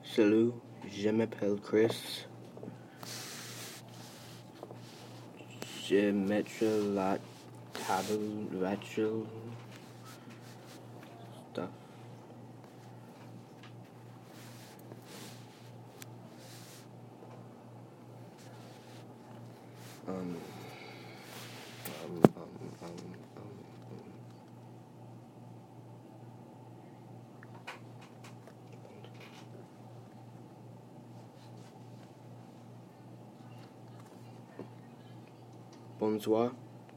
Salut, je m'appelle Chris. Je mettrai la table Rachel stuff. Um, um, um, um, um, Bonsoir.